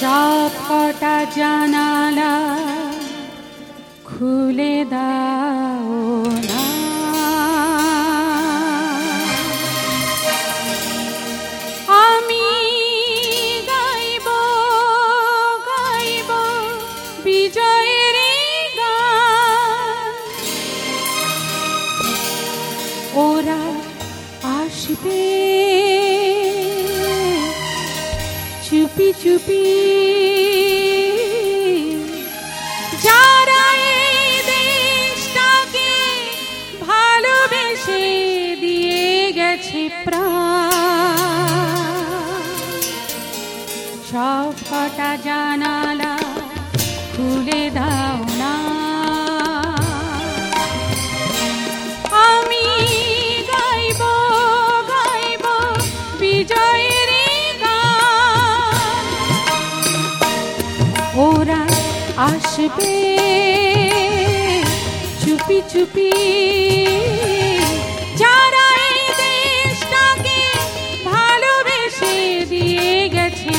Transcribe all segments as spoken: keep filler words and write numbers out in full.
সব কটা জানালা খুলে দাও না, আমি গাইব গাইব বিজয়ের গান। ওরা আসবে চুপি চুপি, যারা এই দেশটাকে ভালোবেসে দিয়ে গেছে প্রাণ। সব কটা জানালা খুলে দাও না, আমি গাইব গাইব বিজয়ের গান। ওরা আসবে চুপি চুপি, যারা এই দেশটাকে ভালোবেসে দিয়ে গেছে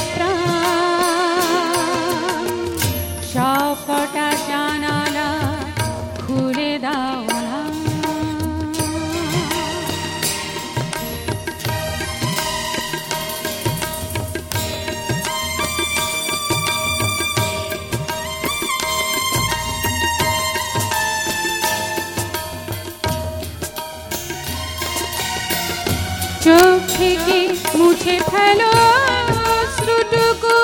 প্রাণ। সব কটা জানালা খুলে দাও না, চোখ থেকে মুছে ফেলো অশ্রুটুকু,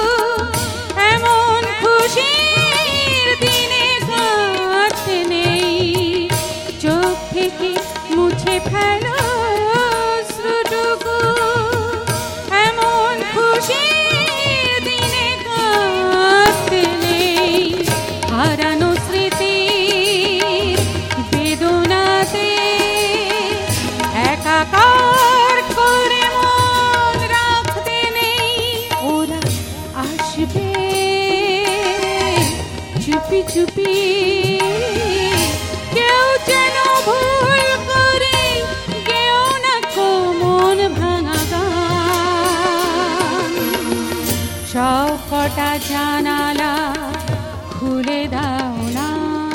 এমন খুশির দিনে কাঁদতে নেই। চোখ থেকে মুছে ফেলো অশ্রুটুকু, এমন খুশির দিনে কাঁদতে নেই। হারানো স্মৃতির বেদনাতে একাকার করে মন রাখতে নেই। ওরা আসবে চুপি চুপি, কেউ যেন ভুল করে গেও না কো মন ভাঙা গান। সব কটা জানালা খুলে দাও না,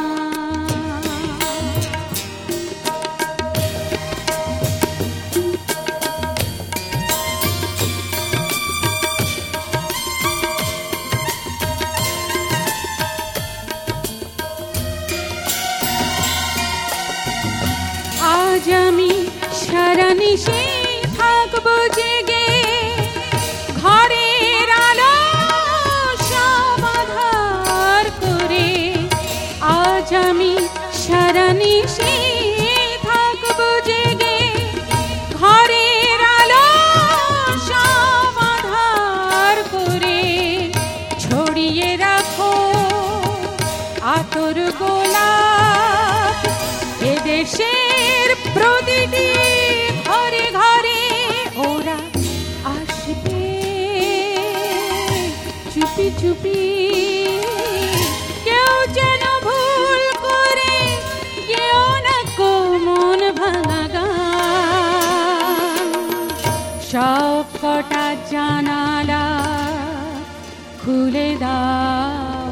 আজ আমি সারা নিশে থাকবো জেগে, ঘরের আলো সব আঁধার করে। আজ আমি সারা নিশে থাকবো জেগে, ঘরের আলো সব আঁধার করে। ছড়িয়ে রাখো আতর গোলাপ এদেশের প্রতিটি ঘরে ঘরে। ওরা আসবে চুপি চুপি, কেউ যেন ভুল করে গেও না কো মন ভাঙা গান। সব কটা জানালা খুলে দাও।